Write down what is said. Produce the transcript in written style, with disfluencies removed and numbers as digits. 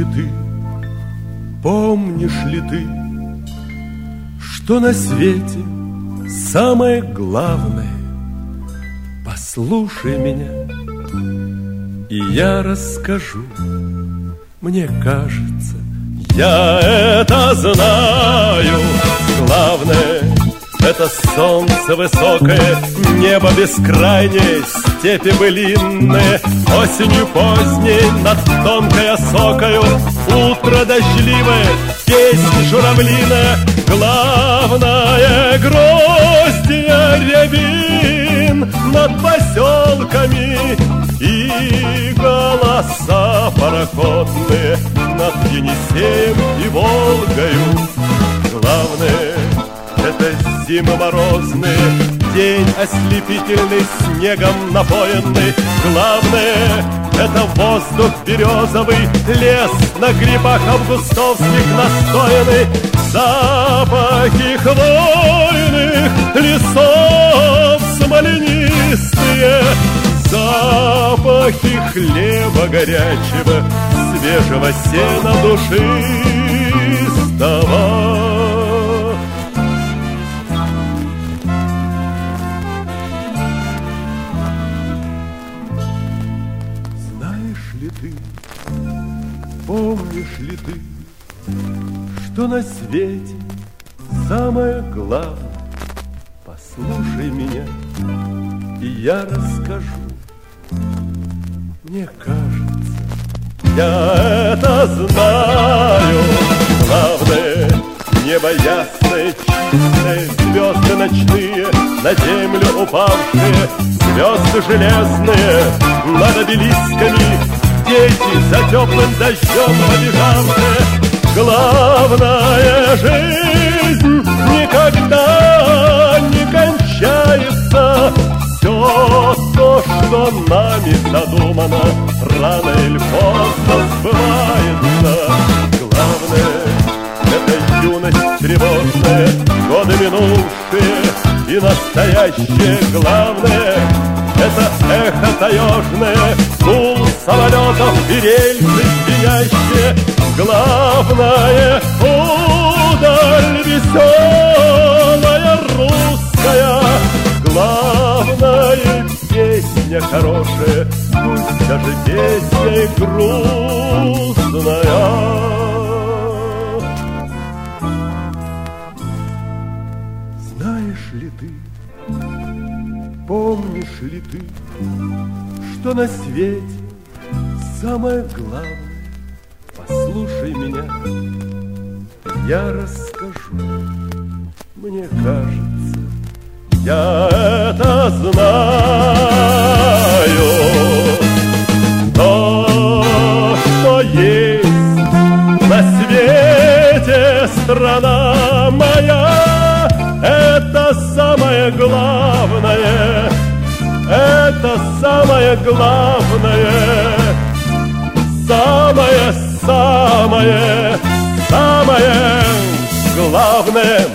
ли ты, помнишь ли ты, что на свете самое главное? Послушай меня, и я расскажу. Мне кажется, я это знаю. Главное — это солнце высокое, небо бескрайнее, степи былинные, осенью поздней над тонкой осокою, утро дождливое, песнь журавлиная. Главное — гроздья рябин над поселками и голоса пароходные над Енисеем и Волгою. Главное — это зимы морозные, день ослепительный, снегом напоенный. Главное — это воздух березовый, лес на грибах августовских настоянный, запахи хвойных лесов смоленистые, запахи хлеба горячего, свежего сена душистого. Знаешь ли ты, помнишь ли ты, что на свете самое главное? Послушай меня, и я расскажу. Мне кажется, я это знаю. Главное — небо ясное, чистое, звезды ночные, на землю упавшие, звезды железные, над обелисками дети за теплым дождем побежавшие. Главное — жизнь никогда не кончается. Все то, что нами задумано, рано или поздно сбывается. Главное — это юность тревожная, годы минувшие и настоящее. Главное — это эхо таежное, гул самолетов и рельсы звенящие. Главное — удаль веселая русская. Главное — песня хорошая, пусть даже песня и грустная. Знаешь ли ты, помнишь ли ты, что на свете самое главное? Послушай меня, я расскажу. Мне кажется, я это знаю. То, что есть на свете страна моя, это самое главное. Это самое главное. Самое главное.